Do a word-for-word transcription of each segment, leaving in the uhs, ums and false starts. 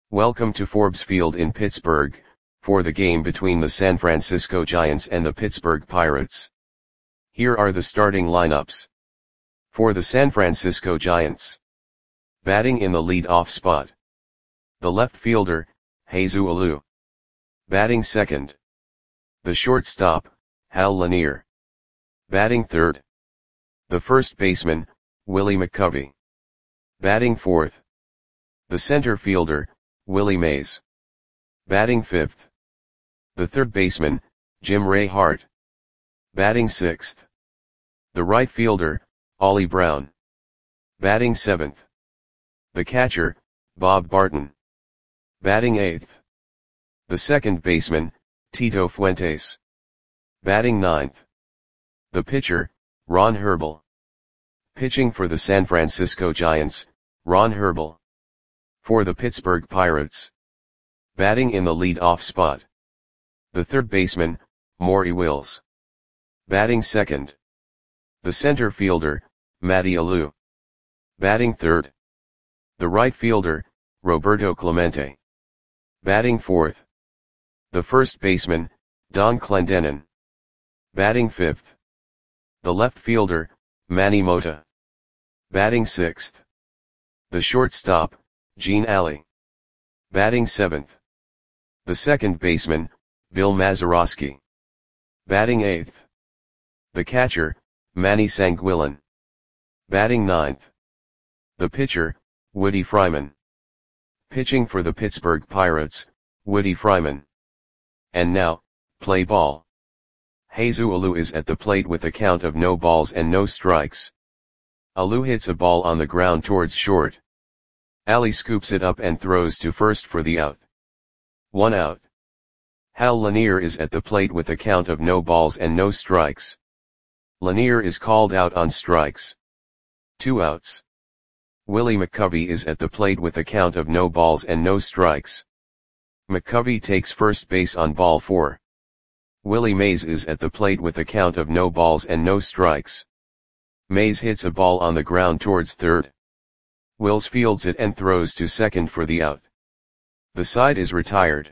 Welcome to Forbes Field in Pittsburgh, for the game between the San Francisco Giants and the Pittsburgh Pirates. Here are the starting lineups. For the San Francisco Giants. Batting in the lead-off spot. The left fielder, Jesus Alou. Batting second. The shortstop, Hal Lanier. Batting third. The first baseman, Willie McCovey. Batting fourth. The center fielder, Willie Mays. Batting fifth. The third baseman, Jim Ray Hart. Batting sixth. The right fielder, Ollie Brown. Batting seventh. The catcher, Bob Barton. Batting eighth. The second baseman, Tito Fuentes. Batting ninth. The pitcher, Ron Herbel. Pitching for the San Francisco Giants, Ron Herbel. For the Pittsburgh Pirates. Batting in the lead-off spot. The third baseman, Maury Wills. Batting second. The center fielder, Matty Alou. Batting third. The right fielder, Roberto Clemente. Batting fourth. The first baseman, Don Clendenon. Batting fifth. The left fielder, Manny Mota. Batting sixth. The shortstop, Gene Alley. Batting seventh. The second baseman, Bill Mazeroski. Batting eighth. The catcher, Manny Sanguillen. Batting ninth. The pitcher, Woody Fryman. Pitching for the Pittsburgh Pirates, Woody Fryman. And now, play ball. Jesus Alou is at the plate with a count of no balls and no strikes. Alou hits a ball on the ground towards short. Alley scoops it up and throws to first for the out. One out. Hal Lanier is at the plate with a count of no balls and no strikes. Lanier is called out on strikes. Two outs. Willie McCovey is at the plate with a count of no balls and no strikes. McCovey takes first base on ball four. Willie Mays is at the plate with a count of no balls and no strikes. Mays hits a ball on the ground towards third. Wills fields it and throws to second for the out. The side is retired.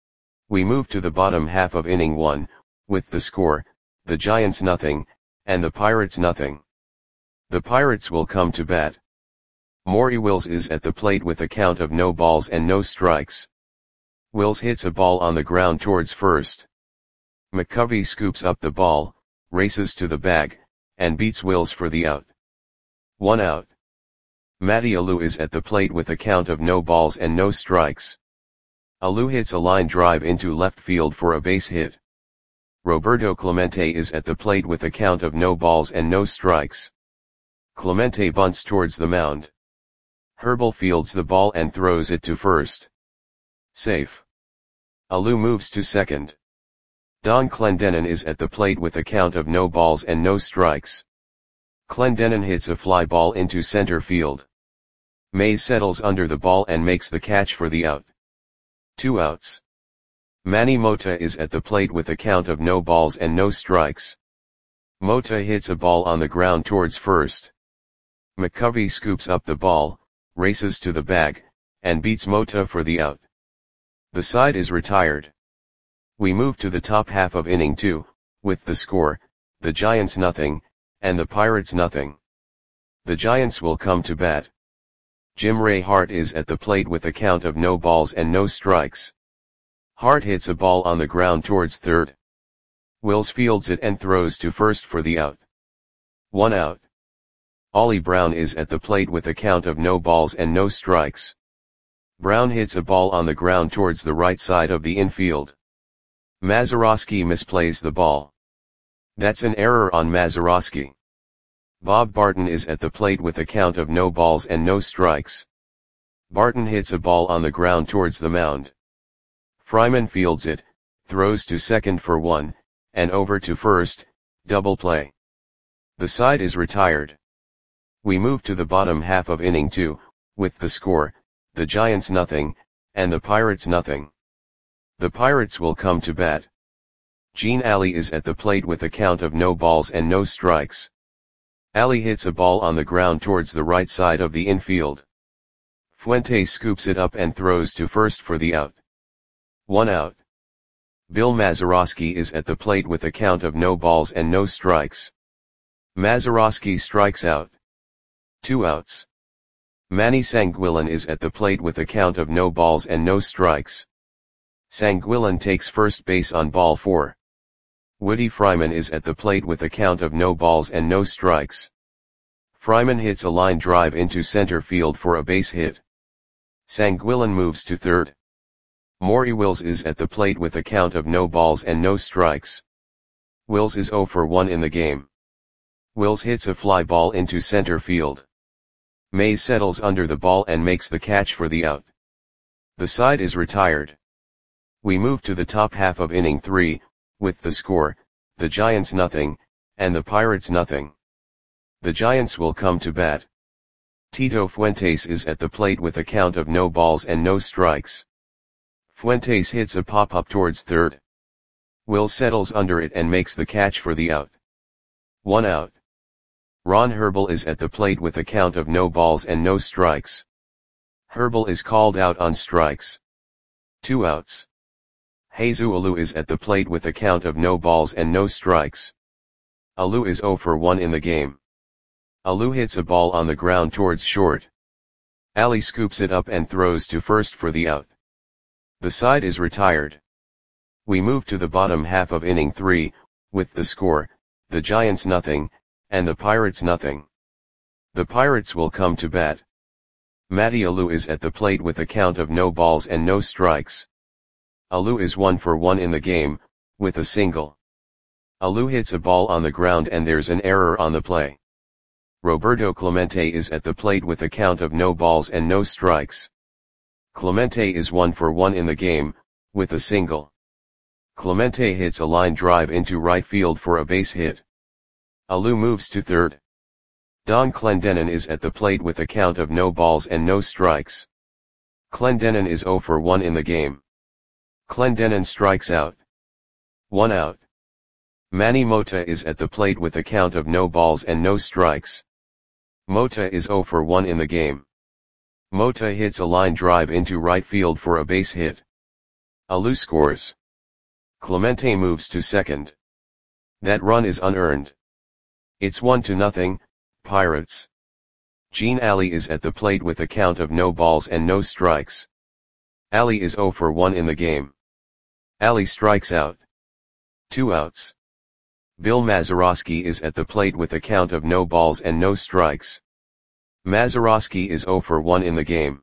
We move to the bottom half of inning one, with the score, the Giants nothing, and the Pirates nothing. The Pirates will come to bat. Maury Wills is at the plate with a count of no balls and no strikes. Wills hits a ball on the ground towards first. McCovey scoops up the ball, races to the bag, and beats Wills for the out. One out. Matty Alou is at the plate with a count of no balls and no strikes. Alou hits a line drive into left field for a base hit. Roberto Clemente is at the plate with a count of no balls and no strikes. Clemente bunts towards the mound. Herbel fields the ball and throws it to first. Safe. Alou moves to second. Don Clendenon is at the plate with a count of no balls and no strikes. Clendenon hits a fly ball into center field. Mays settles under the ball and makes the catch for the out. Two outs. Manny Mota is at the plate with a count of no balls and no strikes. Mota hits a ball on the ground towards first. McCovey scoops up the ball, races to the bag, and beats Mota for the out. The side is retired. We move to the top half of inning two, with the score, the Giants nothing, and the Pirates nothing. The Giants will come to bat. Jim Ray Hart is at the plate with a count of no balls and no strikes. Hart hits a ball on the ground towards third. Wills fields it and throws to first for the out. One out. Ollie Brown is at the plate with a count of no balls and no strikes. Brown hits a ball on the ground towards the right side of the infield. Mazeroski misplays the ball. That's an error on Mazeroski. Bob Barton is at the plate with a count of no balls and no strikes. Barton hits a ball on the ground towards the mound. Fryman fields it, throws to second for one, and over to first, double play. The side is retired. We move to the bottom half of inning two, with the score, the Giants nothing, and the Pirates nothing. The Pirates will come to bat. Gene Alley is at the plate with a count of no balls and no strikes. Alley hits a ball on the ground towards the right side of the infield. Fuentes scoops it up and throws to first for the out. One out. Bill Mazeroski is at the plate with a count of no balls and no strikes. Mazeroski strikes out. Two outs. Manny Sanguillen is at the plate with a count of no balls and no strikes. Sanguillen takes first base on ball four. Woody Fryman is at the plate with a count of no balls and no strikes. Fryman hits a line drive into center field for a base hit. Sanguillen moves to third. Maury Wills is at the plate with a count of no balls and no strikes. Wills is oh for one in the game. Wills hits a fly ball into center field. Mays settles under the ball and makes the catch for the out. The side is retired. We move to the top half of inning three, with the score, the Giants nothing, and the Pirates nothing. The Giants will come to bat. Tito Fuentes is at the plate with a count of no balls and no strikes. Fuentes hits a pop-up towards third. Will settles under it and makes the catch for the out. One out. Ron Herbel is at the plate with a count of no balls and no strikes. Herbel is called out on strikes. Two outs. Jesus Alou is at the plate with a count of no balls and no strikes. Alou is oh for one in the game. Alou hits a ball on the ground towards short. Ali scoops it up and throws to first for the out. The side is retired. We move to the bottom half of inning three, with the score, the Giants nothing, and the Pirates nothing. The Pirates will come to bat. Matty Alou is at the plate with a count of no balls and no strikes. Alou is one for one in the game, with a single. Alou hits a ball on the ground and there's an error on the play. Roberto Clemente is at the plate with a count of no balls and no strikes. Clemente is one for one in the game, with a single. Clemente hits a line drive into right field for a base hit. Alou moves to third. Don Clendenon is at the plate with a count of no balls and no strikes. Clendenon is oh for one in the game. Clendenon strikes out. One out. Manny Mota is at the plate with a count of no balls and no strikes. Mota is oh for one in the game. Mota hits a line drive into right field for a base hit. Alou scores. Clemente moves to second. That run is unearned. It's one to nothing, Pirates. Gene Ali is at the plate with a count of no balls and no strikes. Ali is oh for one in the game. Ali strikes out. Two outs. Bill Mazeroski is at the plate with a count of no balls and no strikes. Mazeroski is oh for one in the game.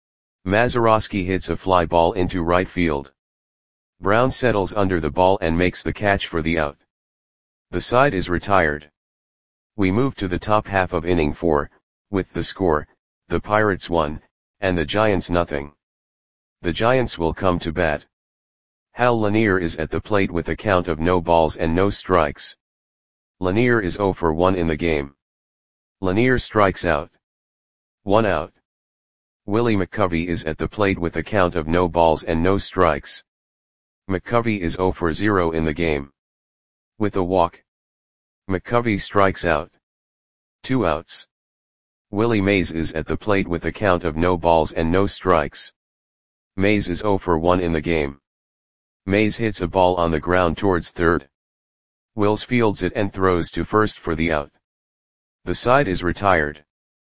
Mazeroski hits a fly ball into right field. Brown settles under the ball and makes the catch for the out. The side is retired. We move to the top half of inning four, with the score, the Pirates one, and the Giants nothing. The Giants will come to bat. Hal Lanier is at the plate with a count of no balls and no strikes. Lanier is oh for one in the game. Lanier strikes out. One out. Willie McCovey is at the plate with a count of no balls and no strikes. McCovey is oh for zero in the game. With a walk. McCovey strikes out. Two outs. Willie Mays is at the plate with a count of no balls and no strikes. Mays is oh for one in the game. Mays hits a ball on the ground towards third. Wills fields it and throws to first for the out. The side is retired.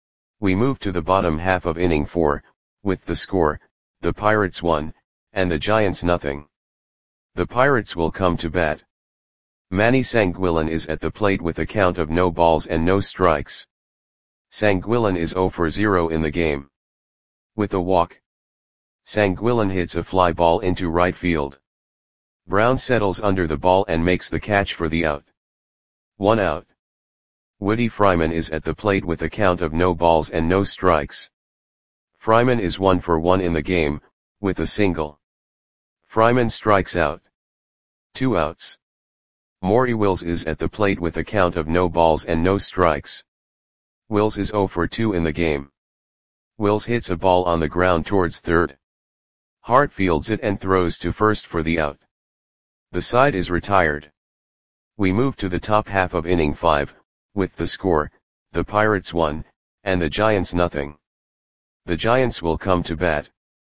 We move to the bottom half of inning four, with the score, the Pirates one, and the Giants nothing. The Pirates will come to bat. Manny Sanguillen is at the plate with a count of no balls and no strikes. Sanguillen is oh for zero in the game. With a walk. Sanguillen hits a fly ball into right field. Brown settles under the ball and makes the catch for the out. One out. Woody Fryman is at the plate with a count of no balls and no strikes. Fryman is one for one in the game, with a single. Fryman strikes out. Two outs. Maury Wills is at the plate with a count of no balls and no strikes. Wills is oh for two in the game. Wills hits a ball on the ground towards third. Hart fields it and throws to first for the out. The side is retired. We move to the top half of inning five, with the score, the Pirates one, and the Giants nothing. The The Giants will come to bat.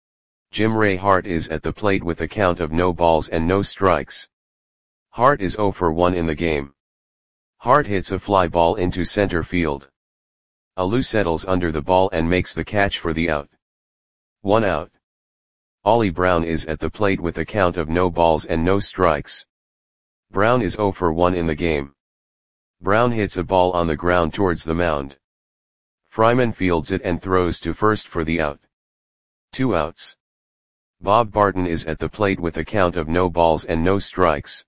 Jim Ray Hart is at the plate with a count of no balls and no strikes. Hart is oh for one in the game. Hart hits a fly ball into center field. Alou settles under the ball and makes the catch for the out. One out. Ollie Brown is at the plate with a count of no balls and no strikes. Brown is oh for one in the game. Brown hits a ball on the ground towards the mound. Fryman fields it and throws to first for the out. Two outs. Bob Barton is at the plate with a count of no balls and no strikes.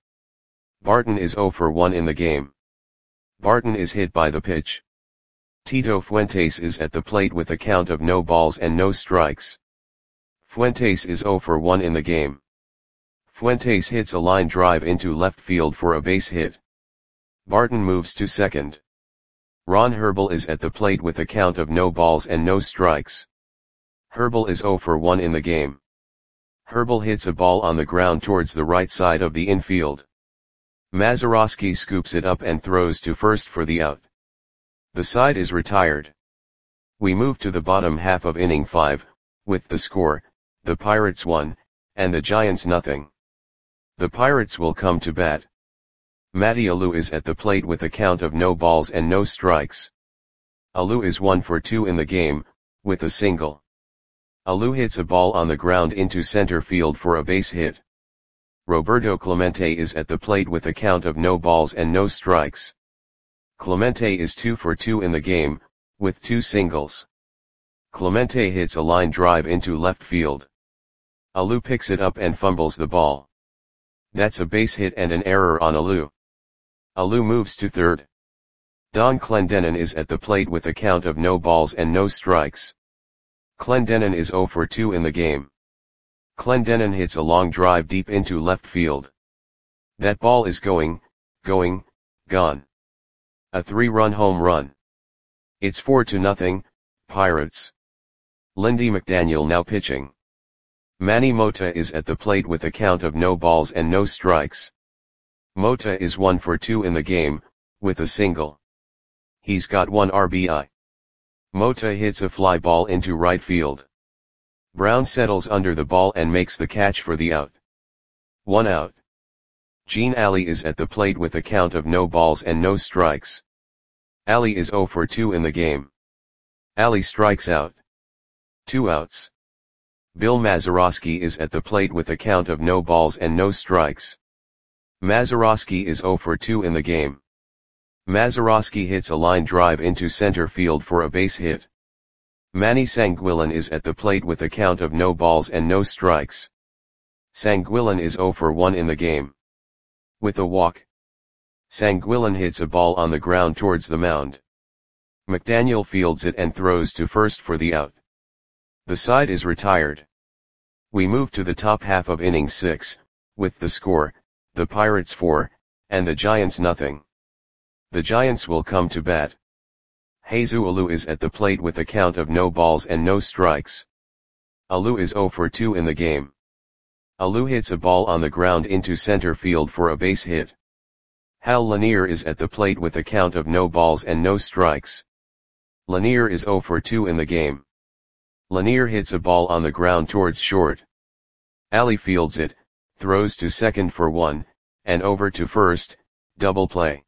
Barton is oh for one in the game. Barton is hit by the pitch. Tito Fuentes is at the plate with a count of no balls and no strikes. Fuentes is oh for one in the game. Fuentes hits a line drive into left field for a base hit. Barton moves to second. Ron Herbel is at the plate with a count of no balls and no strikes. Herbel is oh for one in the game. Herbel hits a ball on the ground towards the right side of the infield. Mazeroski scoops it up and throws to first for the out. The side is retired. We move to the bottom half of inning five, with the score, the Pirates one, and the Giants nothing. The Pirates will come to bat. Matty Alou is at the plate with a count of no balls and no strikes. Alou is one for two in the game, with a single. Alou hits a ball on the ground into center field for a base hit. Roberto Clemente is at the plate with a count of no balls and no strikes. Clemente is two for two in the game, with two singles. Clemente hits a line drive into left field. Alou picks it up and fumbles the ball. That's a base hit and an error on Alou. Alou moves to third. Don Clendenon is at the plate with a count of no balls and no strikes. Clendenon is oh for two in the game. Clendenon hits a long drive deep into left field. That ball is going, going, gone. A three-run home run. It's four to nothing, Pirates. Lindy McDaniel now pitching. Manny Mota is at the plate with a count of no balls and no strikes. Mota is one for two in the game, with a single. He's got one R B I. Mota hits a fly ball into right field. Brown settles under the ball and makes the catch for the out. One out. Gene Alley is at the plate with a count of no balls and no strikes. Alley is oh for two in the game. Alley strikes out. Two outs. Bill Mazeroski is at the plate with a count of no balls and no strikes. Mazeroski is oh for two in the game. Mazeroski hits a line drive into center field for a base hit. Manny Sanguillen is at the plate with a count of no balls and no strikes. Sanguillen is oh for one in the game. With a walk. Sanguillen hits a ball on the ground towards the mound. McDaniel fields it and throws to first for the out. The side is retired. We move to the top half of inning six, with the score, the Pirates four, and the Giants nothing. The Giants will come to bat. Jesus Alou is at the plate with a count of no balls and no strikes. Alou is oh for two in the game. Alou hits a ball on the ground into center field for a base hit. Hal Lanier is at the plate with a count of no balls and no strikes. Lanier is oh for two in the game. Lanier hits a ball on the ground towards short. Alley fields it, throws to second for one, and over to first, double play.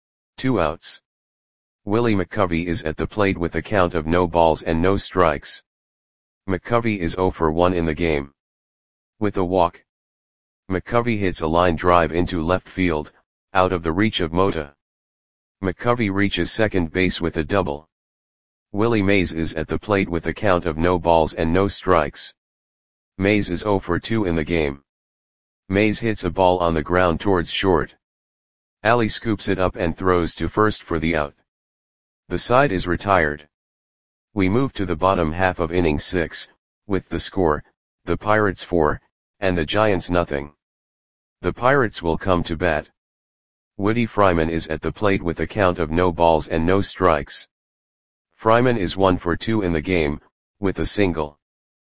Two outs. Willie McCovey is at the plate with a count of no balls and no strikes. McCovey is oh for one in the game. With a walk. McCovey hits a line drive into left field, out of the reach of Mota. McCovey reaches second base with a double. Willie Mays is at the plate with a count of no balls and no strikes. Mays is oh for two in the game. Mays hits a ball on the ground towards short. Alley scoops it up and throws to first for the out. The side is retired. We move to the bottom half of inning six, with the score, the Pirates four, and the Giants nothing. The Pirates will come to bat. Woody Fryman is at the plate with a count of no balls and no strikes. Fryman is one for two in the game, with a single.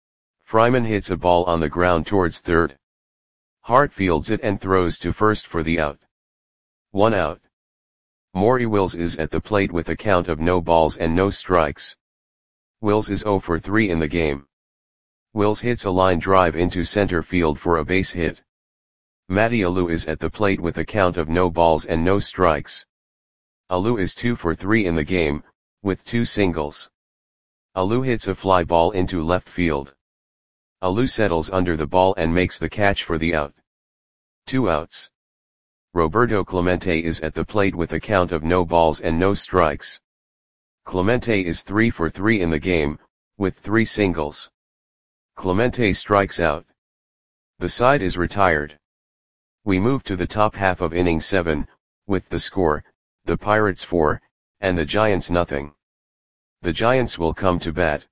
Fryman hits a ball on the ground towards third. Hart fields it and throws to first for the out. One out. Maury Wills is at the plate with a count of no balls and no strikes. Wills is zero for three in the game. Wills hits a line drive into center field for a base hit. Matty Alou is at the plate with a count of no balls and no strikes. Alou is two for three in the game, with two singles. Alou hits a fly ball into left field. Alou settles under the ball and makes the catch for the out. Two outs. Roberto Clemente is at the plate with a count of no balls and no strikes. Clemente is three for three in the game, with three singles. Clemente strikes out. The side is retired. We move to the top half of inning seven, with the score, the Pirates four, and the Giants nothing. The Giants will come to bat.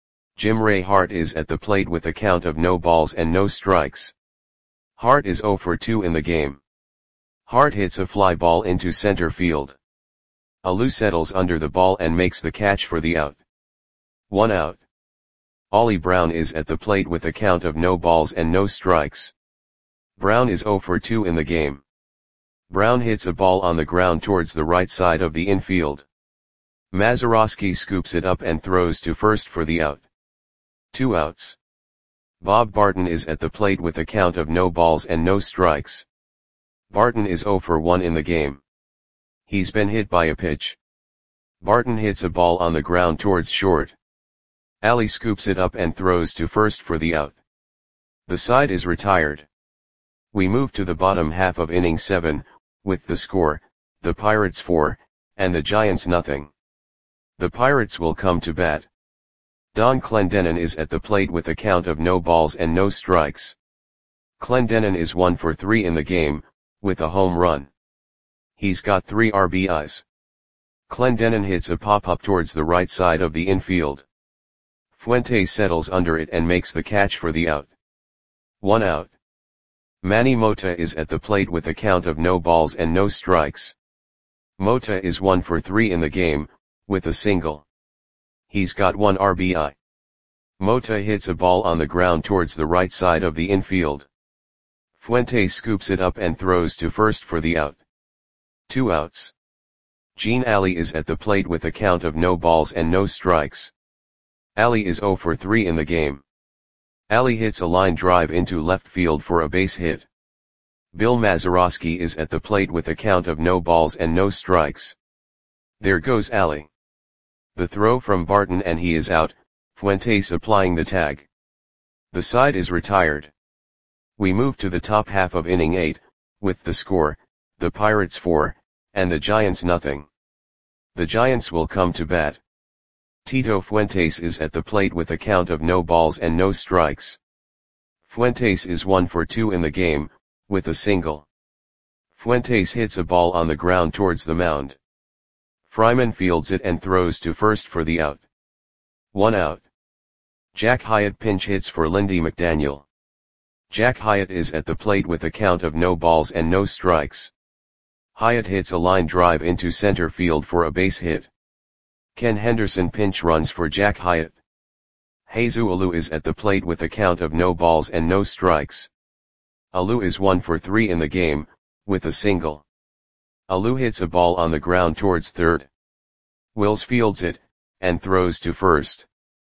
Jim Ray Hart is at the plate with a count of no balls and no strikes. Hart is zero for two in the game. Hart hits a fly ball into center field. Alou settles under the ball and makes the catch for the out. One out. Ollie Brown is at the plate with a count of no balls and no strikes. Brown is zero for two in the game. Brown hits a ball on the ground towards the right side of the infield. Mazeroski scoops it up and throws to first for the out. Two outs. Bob Barton is at the plate with a count of no balls and no strikes. Barton is zero for one in the game. He's been hit by a pitch. Barton hits a ball on the ground towards short. Ali scoops it up and throws to first for the out. The side is retired. We move to the bottom half of inning seven, with the score, the Pirates four, and the Giants nothing. The Pirates will come to bat. Don Clendenon is at the plate with a count of no balls and no strikes. Clendenon is one for three in the game, with a home run. He's got three R B Is. Clendenon hits a pop-up towards the right side of the infield. Fuentes settles under it and makes the catch for the out. One out. Manny Mota is at the plate with a count of no balls and no strikes. Mota is one for three in the game, with a single. He's got one R B I. Mota hits a ball on the ground towards the right side of the infield. Fuentes scoops it up and throws to first for the out. Two outs. Gene Ali is at the plate with a count of no balls and no strikes. Ali is zero for three in the game. Ali hits a line drive into left field for a base hit. Bill Mazeroski is at the plate with a count of no balls and no strikes. There goes Ali. The throw from Barton and he is out, Fuentes applying the tag. The side is retired. We move to the top half of inning eight, with the score, the Pirates four, and the Giants nothing. The Giants will come to bat. Tito Fuentes is at the plate with a count of no balls and no strikes. Fuentes is one for two in the game, with a single. Fuentes hits a ball on the ground towards the mound. Fryman fields it and throws to first for the out. One out. Jack Hyatt pinch hits for Lindy McDaniel. Jack Hyatt is at the plate with a count of no balls and no strikes. Hyatt hits a line drive into center field for a base hit. Ken Henderson pinch runs for Jack Hyatt. Jesus Alou is at the plate with a count of no balls and no strikes. Alou is one for three in the game, with a single. Alou hits a ball on the ground towards third. Wills fields it, and throws to first.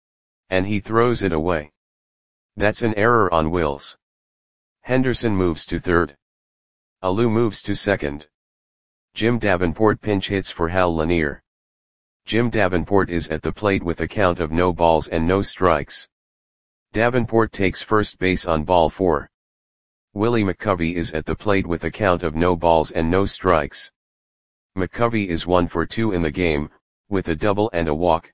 And he throws it away. That's an error on Wills. Henderson moves to third. Alou moves to second. Jim Davenport pinch hits for Hal Lanier. Jim Davenport is at the plate with a count of no balls and no strikes. Davenport takes first base on ball four. Willie McCovey is at the plate with a count of no balls and no strikes. McCovey is one for two in the game, with a double and a walk.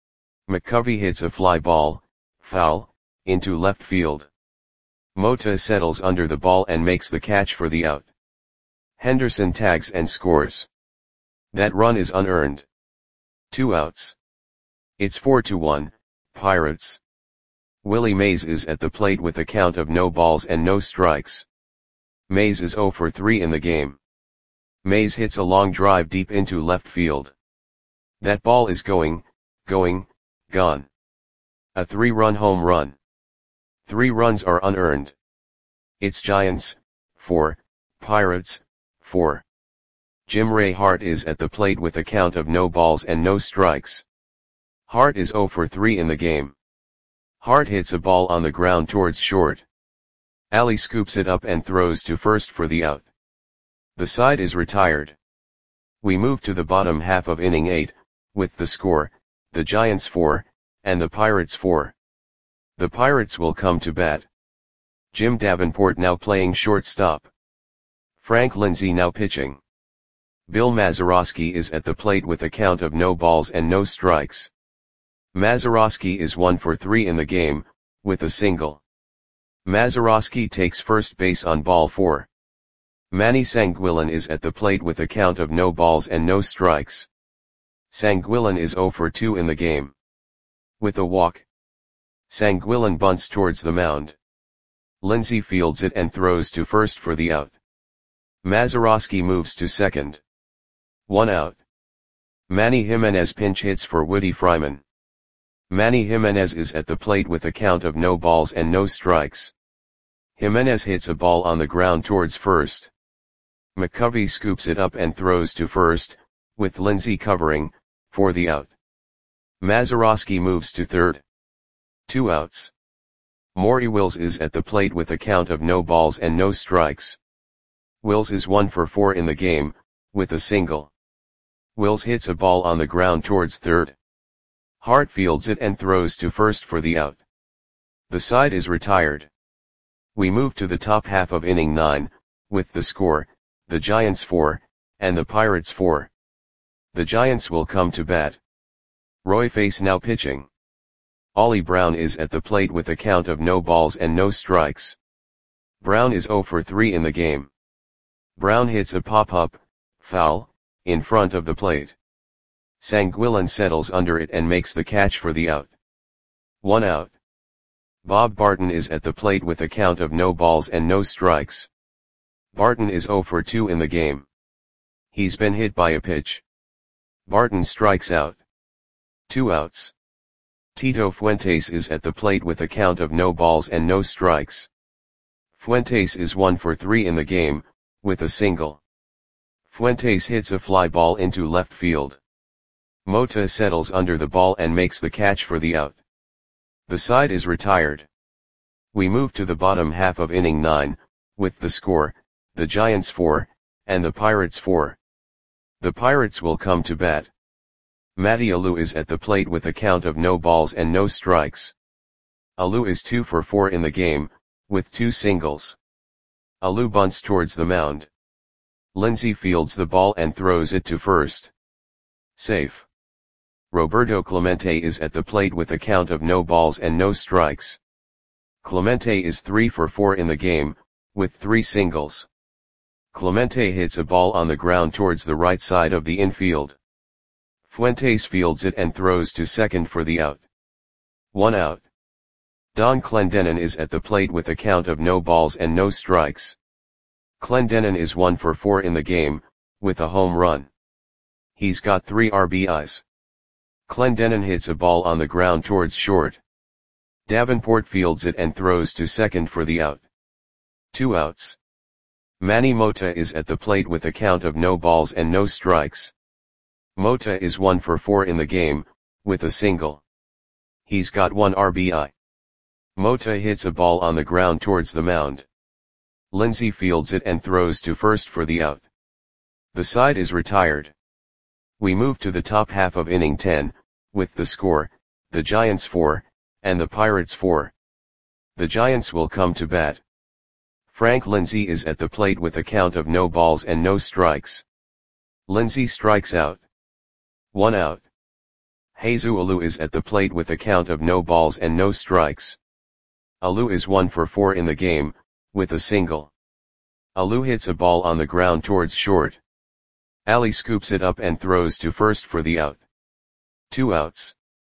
McCovey hits a fly ball, foul, into left field. Mota settles under the ball and makes the catch for the out. Henderson tags and scores. That run is unearned. Two outs. It's four to one, Pirates. Willie Mays is at the plate with a count of no balls and no strikes. Mays is zero for three in the game. Mays hits a long drive deep into left field. That ball is going, going, gone. A three-run home run. Three runs are unearned. It's Giants, four, Pirates, four. Jim Ray Hart is at the plate with a count of no balls and no strikes. Hart is zero for three in the game. Hart hits a ball on the ground towards short. Ali scoops it up and throws to first for the out. The side is retired. We move to the bottom half of inning eight, with the score, the Giants four, and the Pirates four. The Pirates will come to bat. Jim Davenport now playing shortstop. Frank Lindsay now pitching. Bill Mazeroski is at the plate with a count of no balls and no strikes. Mazeroski is one for three in the game, with a single. Mazeroski takes first base on ball four. Manny Sanguillen is at the plate with a count of no balls and no strikes. Sanguillen is zero for two in the game. With a walk. Sanguillen bunts towards the mound. Lindsay fields it and throws to first for the out. Mazeroski moves to second. One out. Manny Jimenez pinch hits for Woody Fryman. Manny Jimenez is at the plate with a count of no balls and no strikes. Jimenez hits a ball on the ground towards first. McCovey scoops it up and throws to first, with Lindsay covering, for the out. Mazeroski moves to third. Two outs. Maury Wills is at the plate with a count of no balls and no strikes. Wills is one for four in the game, with a single. Wills hits a ball on the ground towards third. Hart fields it and throws to first for the out. The side is retired. We move to the top half of inning nine, with the score, the Giants four, and the Pirates four. The Giants will come to bat. Roy Face now pitching. Ollie Brown is at the plate with a count of no balls and no strikes. Brown is zero for three in the game. Brown hits a pop-up, foul, in front of the plate. Sanguillen settles under it and makes the catch for the out. One out. Bob Barton is at the plate with a count of no balls and no strikes. Barton is zero for two in the game. He's been hit by a pitch. Barton strikes out. Two outs. Tito Fuentes is at the plate with a count of no balls and no strikes. Fuentes is one for three in the game, with a single. Fuentes hits a fly ball into left field. Mota settles under the ball and makes the catch for the out. The side is retired. We move to the bottom half of inning nine, with the score, the Giants four, and the Pirates four. The Pirates will come to bat. Matty Alou is at the plate with a count of no balls and no strikes. Alou is two for four in the game, with two singles. Alou bunts towards the mound. Lindsay fields the ball and throws it to first. Safe. Roberto Clemente is at the plate with a count of no balls and no strikes. Clemente is three for four in the game, with three singles. Clemente hits a ball on the ground towards the right side of the infield. Fuentes fields it and throws to second for the out. One out. Don Clendenon is at the plate with a count of no balls and no strikes. Clendenon is one for four in the game, with a home run. He's got three R B Is. Clendenon hits a ball on the ground towards short. Davenport fields it and throws to second for the out. Two outs. Manny Mota is at the plate with a count of no balls and no strikes. Mota is one for four in the game, with a single. He's got one R B I. Mota hits a ball on the ground towards the mound. Lindsay fields it and throws to first for the out. The side is retired. We move to the top half of inning ten, with the score, the Giants four, and the Pirates four. The Giants will come to bat. Frank Lindsay is at the plate with a count of no balls and no strikes. Lindsay strikes out. One out. Jesus Alou is at the plate with a count of no balls and no strikes. Alou is one for four in the game, with a single. Alou hits a ball on the ground towards short. Ali scoops it up and throws to first for the out. Two outs.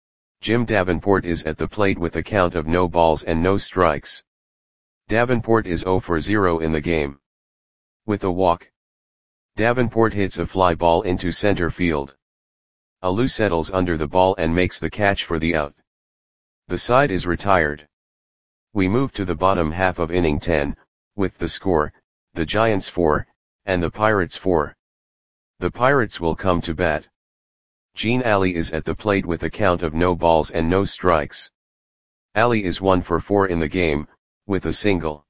Jim Davenport is at the plate with a count of no balls and no strikes. Davenport is zero for zero in the game. With a walk. Davenport hits a fly ball into center field. Alou settles under the ball and makes the catch for the out. The side is retired. We move to the bottom half of inning ten, with the score, the Giants four, and the Pirates four. The Pirates will come to bat. Gene Ali is at the plate with a count of no balls and no strikes. Ali is one for four in the game, with a single.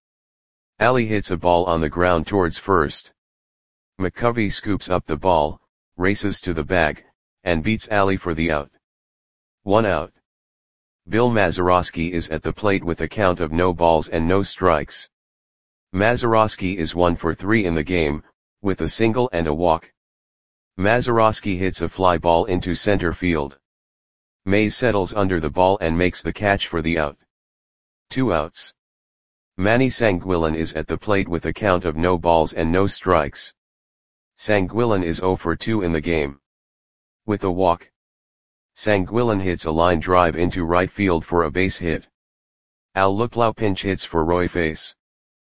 Ali hits a ball on the ground towards first. McCovey scoops up the ball, races to the bag, and beats Ali for the out. One out. Bill Mazeroski is at the plate with a count of no balls and no strikes. Mazeroski is one for three in the game, with a single and a walk. Mazeroski hits a fly ball into center field. Mays settles under the ball and makes the catch for the out. Two outs. Manny Sanguillen is at the plate with a count of no balls and no strikes. Sanguillen is zero for two in the game. With a walk. Sanguillen hits a line drive into right field for a base hit. Al Luplow pinch hits for Roy Face.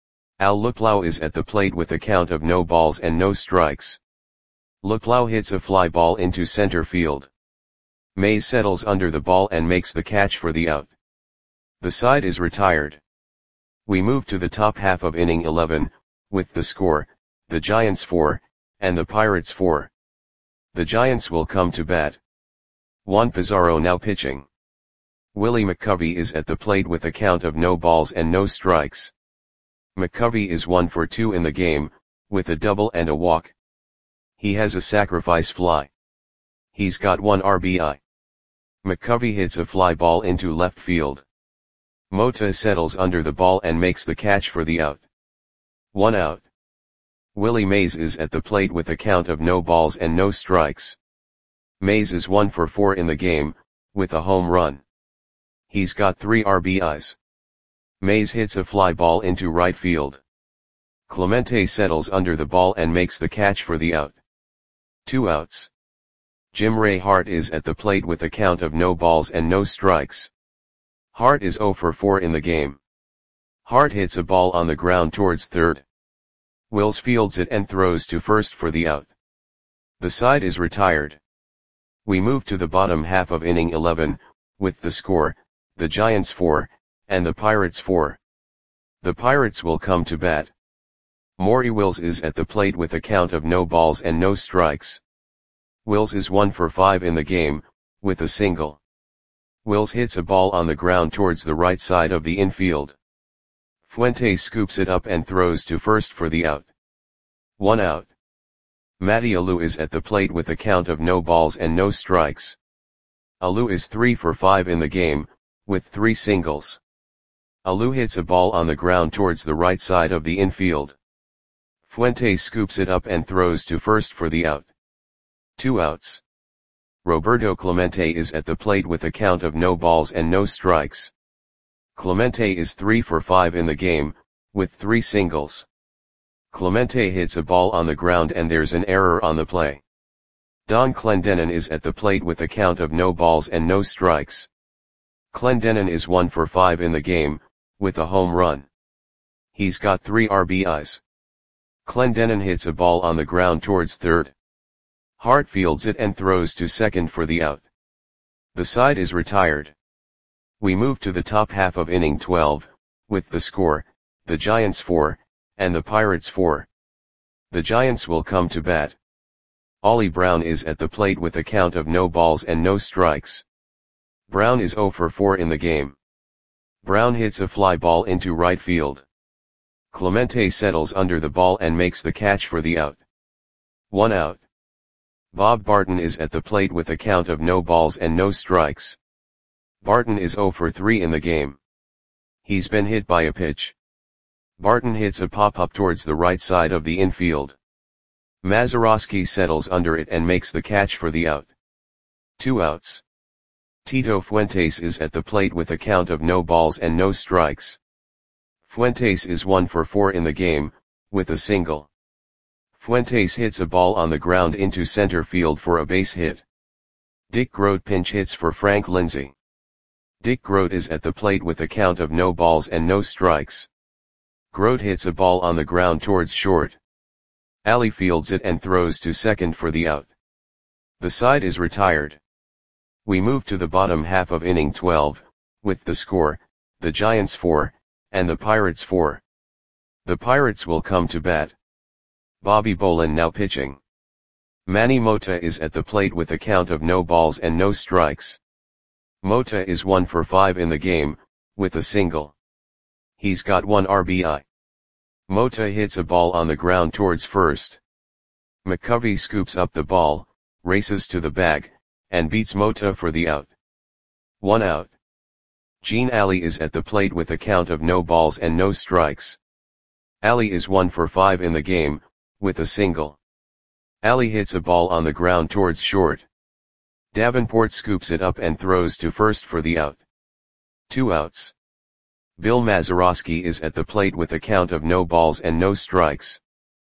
Al Luplow is at the plate with a count of no balls and no strikes. Luplow hits a fly ball into center field. Mays settles under the ball and makes the catch for the out. The side is retired. We move to the top half of inning eleven, with the score, the Giants four, and the Pirates four. The Giants will come to bat. Juan Pizarro now pitching. Willie McCovey is at the plate with a count of no balls and no strikes. McCovey is one for two in the game, with a double and a walk. He has a sacrifice fly. He's got one R B I. McCovey hits a fly ball into left field. Mota settles under the ball and makes the catch for the out. One out. Willie Mays is at the plate with a count of no balls and no strikes. Mays is one for four in the game, with a home run. He's got three R B Is. Mays hits a fly ball into right field. Clemente settles under the ball and makes the catch for the out. Two outs. Jim Ray Hart is at the plate with a count of no balls and no strikes. Hart is zero for four in the game. Hart hits a ball on the ground towards third. Wills fields it and throws to first for the out. The side is retired. We move to the bottom half of inning eleven, with the score, the Giants four, and the Pirates four. The Pirates will come to bat. Maury Wills is at the plate with a count of no balls and no strikes. Wills is one for five in the game, with a single. Wills hits a ball on the ground towards the right side of the infield. Fuentes scoops it up and throws to first for the out. One out. Matty Alou is at the plate with a count of no balls and no strikes. Alou is three for five in the game, with three singles. Alou hits a ball on the ground towards the right side of the infield. Fuentes scoops it up and throws to first for the out. Two outs. Roberto Clemente is at the plate with a count of no balls and no strikes. Clemente is three for five in the game, with three singles. Clemente hits a ball on the ground and there's an error on the play. Don Clendenon is at the plate with a count of no balls and no strikes. Clendenon is one for five in the game, with a home run. He's got three R B Is. Clendenon hits a ball on the ground towards third. Hart fields it and throws to second for the out. The side is retired. We move to the top half of inning twelve, with the score, the Giants four, and the Pirates four. The Giants will come to bat. Ollie Brown is at the plate with a count of no balls and no strikes. Brown is zero for four in the game. Brown hits a fly ball into right field. Clemente settles under the ball and makes the catch for the out. One out. Bob Barton is at the plate with a count of no balls and no strikes. Barton is zero for three in the game. He's been hit by a pitch. Barton hits a pop-up towards the right side of the infield. Mazeroski settles under it and makes the catch for the out. Two outs. Tito Fuentes is at the plate with a count of no balls and no strikes. Fuentes is one for four in the game, with a single. Fuentes hits a ball on the ground into center field for a base hit. Dick Groat pinch hits for Frank Lindsay. Dick Groat is at the plate with a count of no balls and no strikes. Groat hits a ball on the ground towards short. Ali fields it and throws to second for the out. The side is retired. We move to the bottom half of inning twelve, with the score, the Giants four, and the Pirates four. The Pirates will come to bat. Bobby Bolin now pitching. Manny Mota is at the plate with a count of no balls and no strikes. Mota is one for five in the game, with a single. He's got one R B I. Mota hits a ball on the ground towards first. McCovey scoops up the ball, races to the bag, and beats Mota for the out. One out. Gene Ali is at the plate with a count of no balls and no strikes. Ali is one for five in the game, with a single. Ali hits a ball on the ground towards short. Davenport scoops it up and throws to first for the out. Two outs. Bill Mazeroski is at the plate with a count of no balls and no strikes.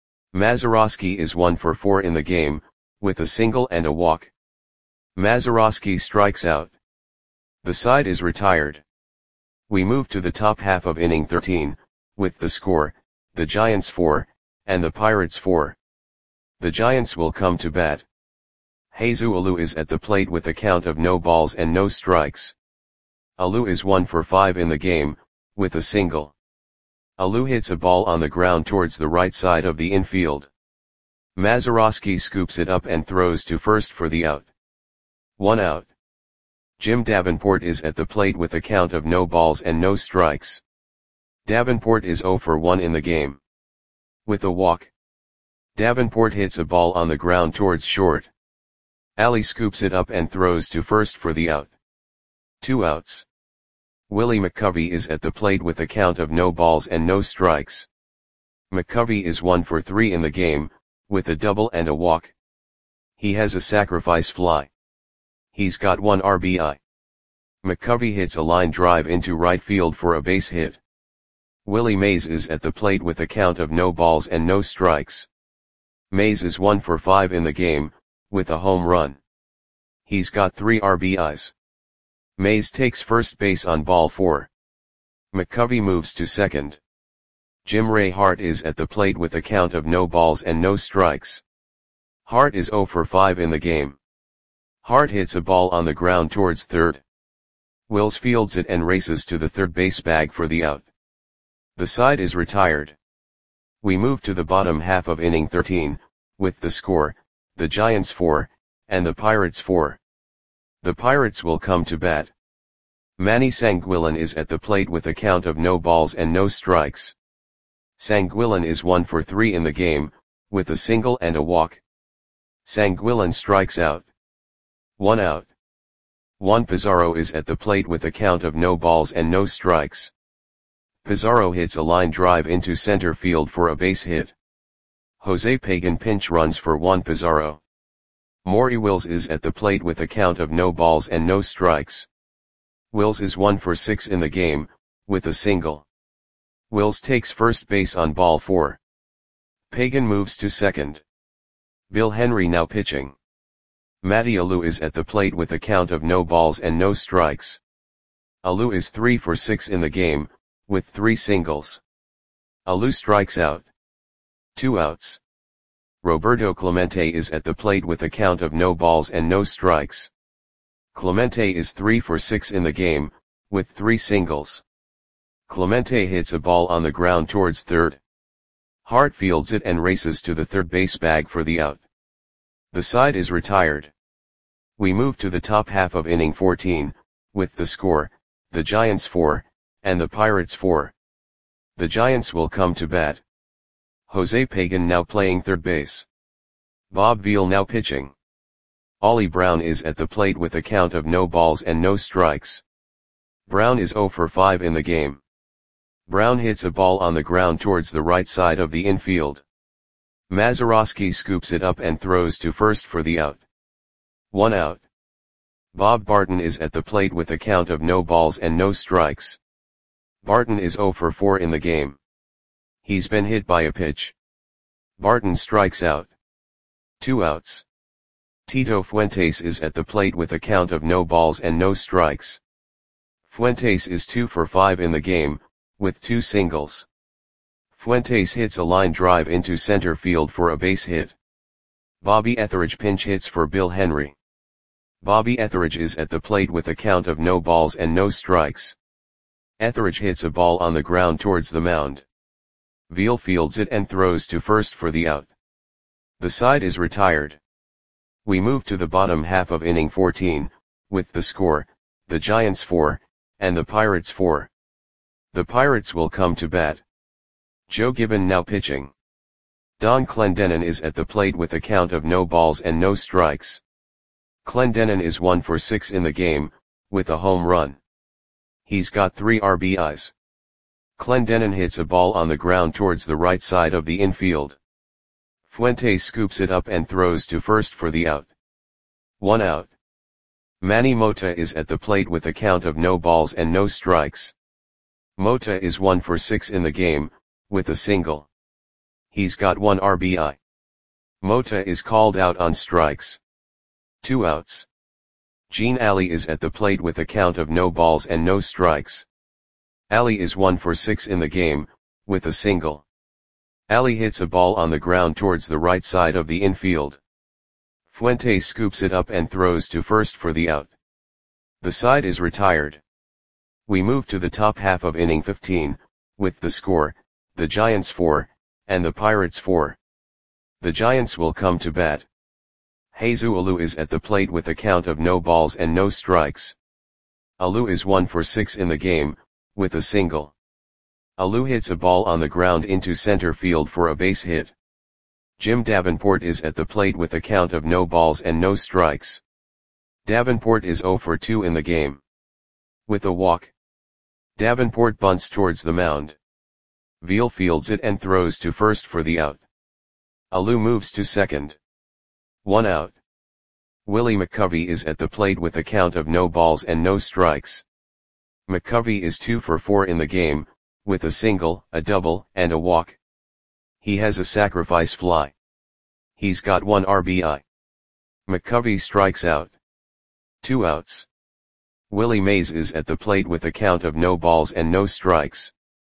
Mazeroski is one for four in the game, with a single and a walk. Mazeroski strikes out. The side is retired. We move to the top half of inning thirteen, with the score, the Giants four, and the Pirates four. The Giants will come to bat. Jesus Alou is at the plate with a count of no balls and no strikes. Alou is one for five in the game, with a single. Alou hits a ball on the ground towards the right side of the infield. Mazeroski scoops it up and throws to first for the out. One out. Jim Davenport is at the plate with a count of no balls and no strikes. Davenport is zero for one in the game. With a walk. Davenport hits a ball on the ground towards short. Ali scoops it up and throws to first for the out. Two outs. Willie McCovey is at the plate with a count of no balls and no strikes. McCovey is one for three in the game, with a double and a walk. He has a sacrifice fly. He's got one R B I. McCovey hits a line drive into right field for a base hit. Willie Mays is at the plate with a count of no balls and no strikes. Mays is one for five in the game, with a home run. He's got three R B Is. Mays takes first base on ball four. McCovey moves to second. Jim Ray Hart is at the plate with a count of no balls and no strikes. Hart is zero for five in the game. Hart hits a ball on the ground towards third. Wills fields it and races to the third base bag for the out. The side is retired. We move to the bottom half of inning thirteen, with the score, the Giants four, and the Pirates four. The Pirates will come to bat. Manny Sanguillen is at the plate with a count of no balls and no strikes. Sanguillen is one for three in the game, with a single and a walk. Sanguillen strikes out. One out. Juan Pizarro is at the plate with a count of no balls and no strikes. Pizarro hits a line drive into center field for a base hit. Jose Pagan pinch runs for Juan Pizarro. Maury Wills is at the plate with a count of no balls and no strikes. Wills is one for six in the game, with a single. Wills takes first base on ball four. Pagan moves to second. Bill Henry now pitching. Matty Alou is at the plate with a count of no balls and no strikes. Alou is three for six in the game, with three singles. Alou strikes out. Two outs. Roberto Clemente is at the plate with a count of no balls and no strikes. Clemente is three for six in the game, with three singles. Clemente hits a ball on the ground towards third. Hart fields it and races to the third base bag for the out. The side is retired. We move to the top half of inning fourteen, with the score, the Giants four, and the Pirates four. The Giants will come to bat. Jose Pagan now playing third base. Bob Veal now pitching. Ollie Brown is at the plate with a count of no balls and no strikes. Brown is zero for five in the game. Brown hits a ball on the ground towards the right side of the infield. Mazeroski scoops it up and throws to first for the out. One out. Bob Barton is at the plate with a count of no balls and no strikes. Barton is zero for four in the game. He's been hit by a pitch. Barton strikes out. Two outs. Tito Fuentes is at the plate with a count of no balls and no strikes. Fuentes is two for five in the game, with two singles. Fuentes hits a line drive into center field for a base hit. Bobby Etheridge pinch hits for Bill Henry. Bobby Etheridge is at the plate with a count of no balls and no strikes. Etheridge hits a ball on the ground towards the mound. Veal fields it and throws to first for the out. The side is retired. We move to the bottom half of inning fourteen, with the score, the Giants four, and the Pirates four. The Pirates will come to bat. Joe Gibbon now pitching. Don Clendenon is at the plate with a count of no balls and no strikes. Clendenon is one for six in the game, with a home run. He's got three R B Is. Clendenon hits a ball on the ground towards the right side of the infield. Fuentes scoops it up and throws to first for the out. One out. Manny Mota is at the plate with a count of no balls and no strikes. Mota is one for six in the game, with a single. He's got one R B I. Mota is called out on strikes. Two outs. Gene Alley is at the plate with a count of no balls and no strikes. Alley is one for six in the game, with a single. Alley hits a ball on the ground towards the right side of the infield. Fuentes scoops it up and throws to first for the out. The side is retired. We move to the top half of inning fifteen, with the score, the Giants four, and the Pirates four. The Giants will come to bat. Jesus Alou is at the plate with a count of no balls and no strikes. Alou is one for six in the game, with a single. Alou hits a ball on the ground into center field for a base hit. Jim Davenport is at the plate with a count of no balls and no strikes. Davenport is zero for two in the game. With a walk. Davenport bunts towards the mound. Veal fields it and throws to first for the out. Alou moves to second. One out. Willie McCovey is at the plate with a count of no balls and no strikes. McCovey is two for four in the game, with a single, a double, and a walk. He has a sacrifice fly. He's got one R B I. McCovey strikes out. Two outs. Willie Mays is at the plate with a count of no balls and no strikes.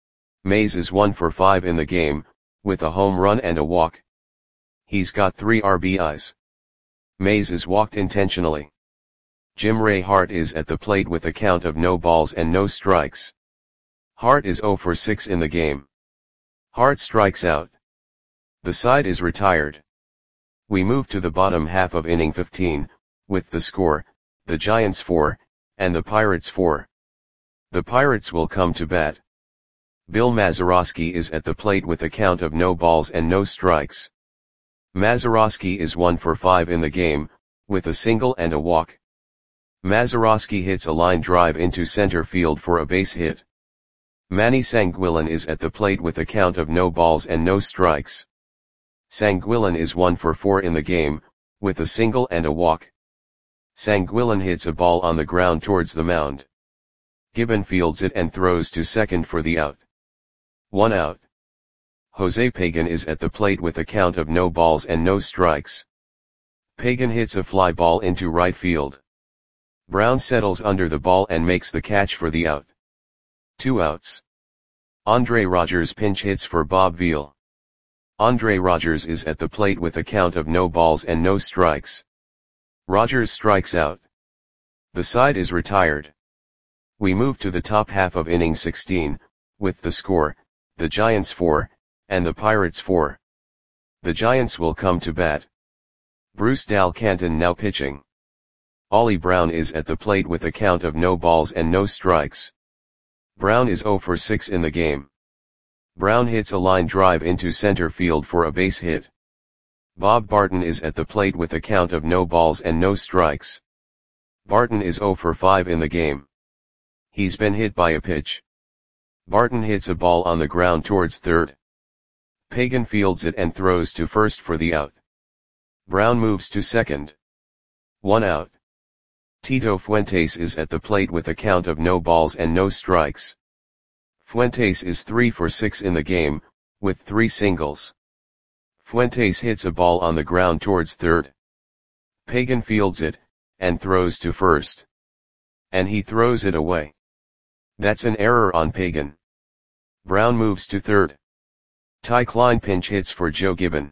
Mays is one for five in the game, with a home run and a walk. He's got three R B Is. Mays is walked intentionally. Jim Ray Hart is at the plate with a count of no balls and no strikes. Hart is zero for six in the game. Hart strikes out. The side is retired. We move to the bottom half of inning fifteen, with the score, the Giants four, and the Pirates four. The Pirates will come to bat. Bill Mazeroski is at the plate with a count of no balls and no strikes. Mazeroski is one for five in the game, with a single and a walk. Mazeroski hits a line drive into center field for a base hit. Manny Sanguillen is at the plate with a count of no balls and no strikes. Sanguillen is one for four in the game, with a single and a walk. Sanguillen hits a ball on the ground towards the mound. Gibbon fields it and throws to second for the out. One out. Jose Pagan is at the plate with a count of no balls and no strikes. Pagan hits a fly ball into right field. Brown settles under the ball and makes the catch for the out. Two outs. Andre Rogers pinch hits for Bob Veal. Andre Rogers is at the plate with a count of no balls and no strikes. Rogers strikes out. The side is retired. We move to the top half of inning sixteen, with the score, the Giants four, and the Pirates four. The Giants will come to bat. Bruce Dal Canton now pitching. Ollie Brown is at the plate with a count of no balls and no strikes. Brown is zero for six in the game. Brown hits a line drive into center field for a base hit. Bob Barton is at the plate with a count of no balls and no strikes. Barton is zero for five in the game. He's been hit by a pitch. Barton hits a ball on the ground towards third. Pagan fields it and throws to first for the out. Brown moves to second. One out. Tito Fuentes is at the plate with a count of no balls and no strikes. Fuentes is three for six in the game, with three singles. Fuentes hits a ball on the ground towards third. Pagan fields it, and throws to first. And he throws it away. That's an error on Pagan. Brown moves to third. Ty Klein pinch hits for Joe Gibbon.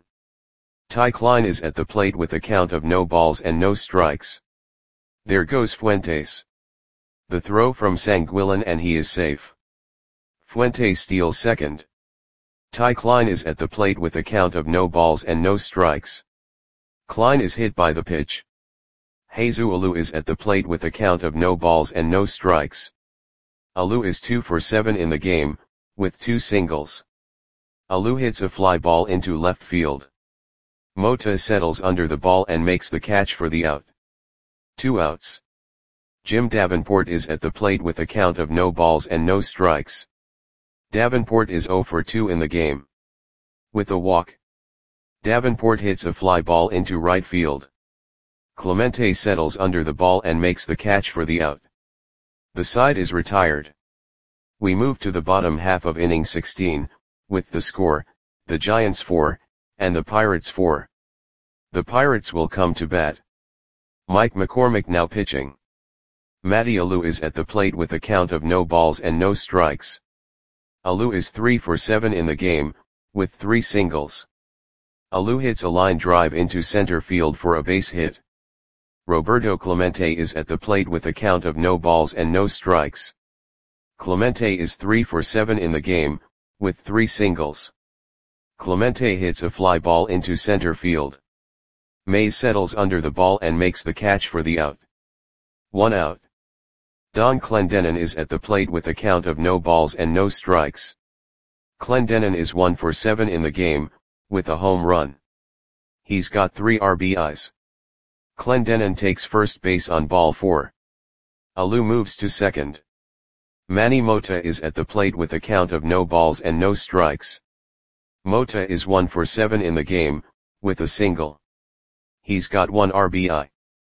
Ty Klein is at the plate with a count of no balls and no strikes. There goes Fuentes. The throw from Sanguillen and he is safe. Fuentes steals second. Ty Klein is at the plate with a count of no balls and no strikes. Klein is hit by the pitch. Jesus Alou is at the plate with a count of no balls and no strikes. Alou is two for seven in the game, with two singles. Alou hits a fly ball into left field. Mota settles under the ball and makes the catch for the out. Two outs. Jim Davenport is at the plate with a count of no balls and no strikes. Davenport is zero for two in the game. With a walk, Davenport hits a fly ball into right field. Clemente settles under the ball and makes the catch for the out. The side is retired. We move to the bottom half of inning sixteen, with the score, the Giants four, and the Pirates four. The Pirates will come to bat. Mike McCormick now pitching. Matty Alou is at the plate with a count of no balls and no strikes. Alou is three for seven in the game, with three singles. Alou hits a line drive into center field for a base hit. Roberto Clemente is at the plate with a count of no balls and no strikes. Clemente is three for seven in the game, with three singles. Clemente hits a fly ball into center field. Mays settles under the ball and makes the catch for the out. One out. Don Clendenon is at the plate with a count of no balls and no strikes. Clendenon is one for seven in the game, with a home run. He's got three R B Is. Clendenon takes first base on ball four. Alou moves to second. Manny Mota is at the plate with a count of no balls and no strikes. Mota is one for seven in the game, with a single. He's got one R B I.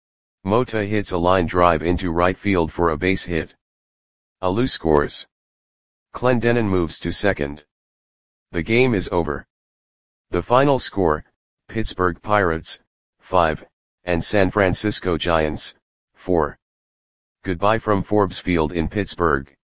Mota hits a line drive into right field for a base hit. Alou scores. Clendenon moves to second. The game is over. The final score, Pittsburgh Pirates, five, and San Francisco Giants, four. Goodbye from Forbes Field in Pittsburgh.